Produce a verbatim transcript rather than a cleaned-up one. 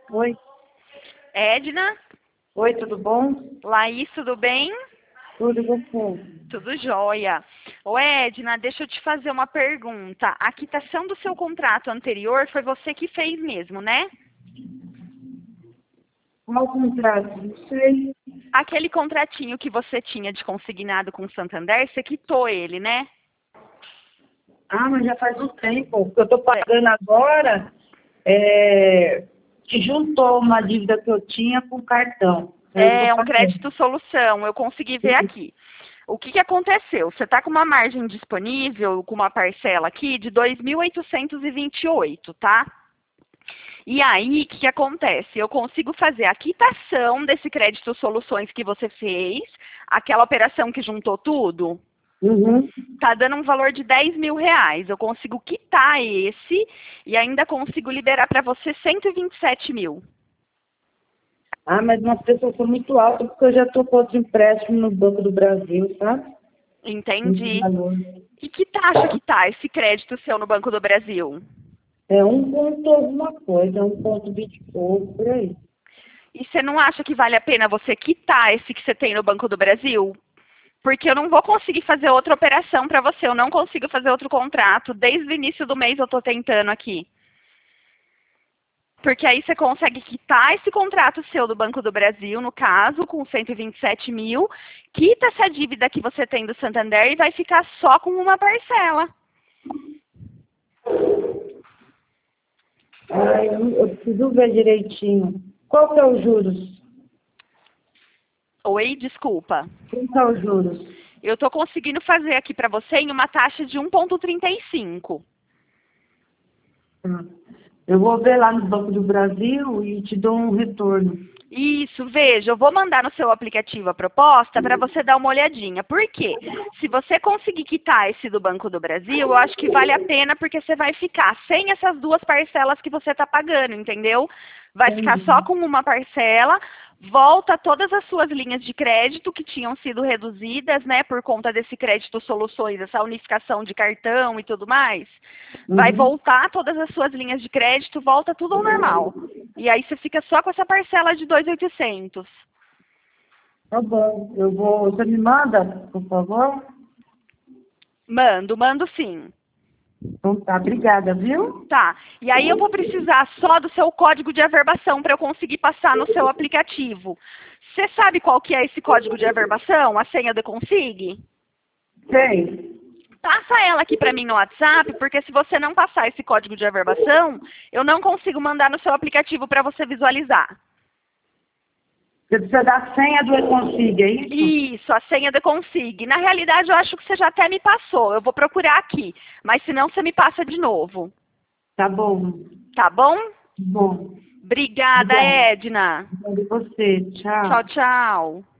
Oi, Edna, oi, tudo bom? Laís, tudo bem? Tudo e você? Tudo jóia. Ô Edna, deixa eu te fazer uma pergunta. A quitação do seu contrato anterior foi você que fez mesmo, né? Qual contrato? Não sei. Aquele contratinho que você tinha de consignado com o Santander, você quitou ele, né? Ah, mas já faz um tempo. O que eu estou pagando agora é, que juntou uma dívida que eu tinha com cartão. Aí eu estou É um pagando. crédito solução, eu consegui ver aqui. O que, que aconteceu? Você está com uma margem disponível, com uma parcela aqui de dois mil oitocentos e vinte e oito, tá? E aí, o que, que acontece? Eu consigo fazer a quitação desse crédito soluções que você fez, aquela operação que juntou tudo, Uhum. tá dando um valor de dez mil reais. Eu consigo quitar esse e ainda consigo liberar para você cento e vinte e sete mil. Ah, mas uma prestação muito alta, porque eu já estou com outro empréstimo no Banco do Brasil, sabe? Muito Entendi. valor. E que taxa que tá esse crédito seu no Banco do Brasil? É um ponto alguma coisa, um ponto vinte e pouco, por aí. E você não acha que vale a pena você quitar esse que você tem no Banco do Brasil? Porque eu não vou conseguir fazer outra operação para você, eu não consigo fazer outro contrato. Desde o início do mês eu estou tentando aqui. Porque aí você consegue quitar esse contrato seu do Banco do Brasil, no caso, com cento e vinte e sete mil, quita essa dívida que você tem do Santander e vai ficar só com uma parcela. Ah, eu, eu preciso ver direitinho. Qual que é os juros? Oi, desculpa. Qual que é os juros? Eu estou conseguindo fazer aqui para você em uma taxa de um vírgula trinta e cinco. Tá. Eu vou ver lá no Banco do Brasil e te dou um retorno. Isso, veja, eu vou mandar no seu aplicativo a proposta para você dar uma olhadinha. Por quê? Se você conseguir quitar esse do Banco do Brasil, eu acho que vale a pena porque você vai ficar sem essas duas parcelas que você está pagando, entendeu? Vai ficar só Entendi. com uma parcela, volta todas as suas linhas de crédito que tinham sido reduzidas, né, por conta desse crédito soluções, essa unificação de cartão e tudo mais. Vai Uhum. voltar todas as suas linhas de crédito, volta tudo ao normal. E aí você fica só com essa parcela de dois mil e oitocentos. Tá bom. Eu vou. Você me manda, por favor? Mando, mando sim. Então tá, obrigada, viu? Tá. E aí eu vou precisar só do seu código de averbação para eu conseguir passar no seu aplicativo. Você sabe qual que é esse código de averbação? A senha do Consig? Sei. Passa ela aqui para mim no WhatsApp, porque se você não passar esse código de averbação, eu não consigo mandar no seu aplicativo para você visualizar. Você precisa da senha do E-Consig, é isso? Isso, a senha do Consig. Na realidade, eu acho que você já até me passou. Eu vou procurar aqui. Mas se não, você me passa de novo. Tá bom. Tá bom? Bom. Obrigada, Obrigada. Edna. Obrigada a você. Tchau, Tchau. tchau.